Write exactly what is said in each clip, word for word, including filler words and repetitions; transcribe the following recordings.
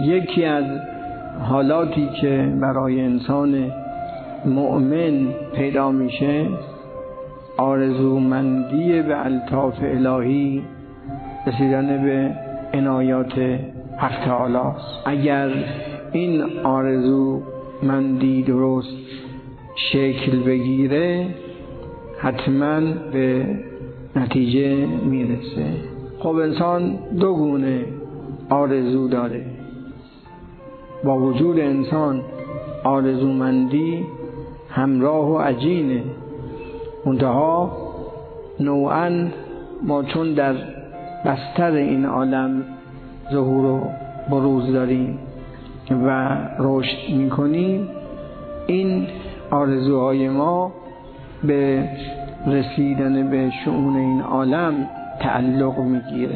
یکی از حالاتی که برای انسان مؤمن پیدا میشه آرزومندی به الطاف الهی، رسیدن به عنایات حق تعالی است. اگر این آرزومندی درست شکل بگیره حتما به نتیجه میرسه. خب انسان دو گونه آرزو داره. با وجود انسان آرزومندی همراه و عجینه، منتها نوعاً ما چون در بستر این عالم ظهور و بروز داریم و رشد میکنیم، این آرزوهای ما به رسیدن به شؤون این عالم تعلق میگیره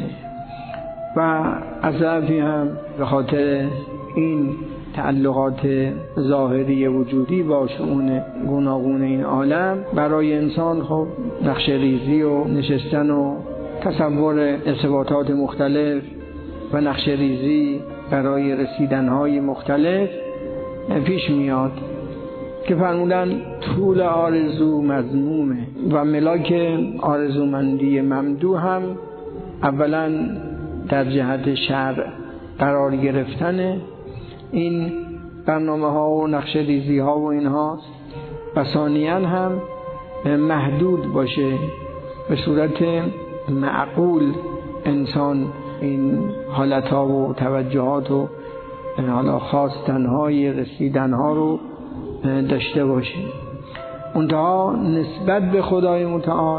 و از طرفی هم به خاطر این تعلقات ظاهری وجودی با شؤون گوناگون این عالم برای انسان خب نقشه ریزی و نشستن و تصور ارتباطات مختلف و نقشه ریزی برای رسیدنهای مختلف پیش میاد که فرمودن طول آرزو مذمومه و ملاک آرزومندی ممدوح هم اولا در جهت شرع قرار گرفتن این برنامه ها و نقشه ریزی ها و اینهاست و ثانیاً هم محدود باشه، به صورت معقول انسان این حالت ها و توجهات و حالا خواستنهای رسیدنها رو داشته باشه. منتها نسبت به خدای متعال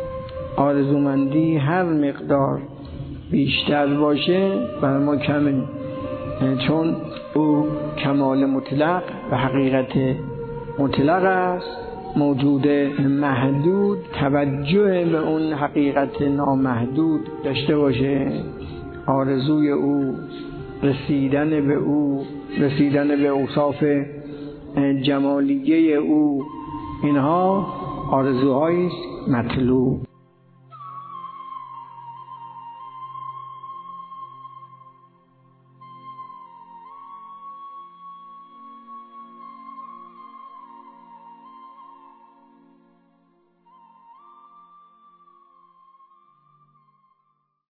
آرزومندی هر مقدار بیشتر باشه بر ما کمه، چون او کمال مطلق و حقیقت مطلق است. موجود محدود توجه به اون حقیقت نامحدود داشته باشه، آرزوی او رسیدن به او، رسیدن به اوصاف جمالیه او، اینها آرزوهایی مطلوب.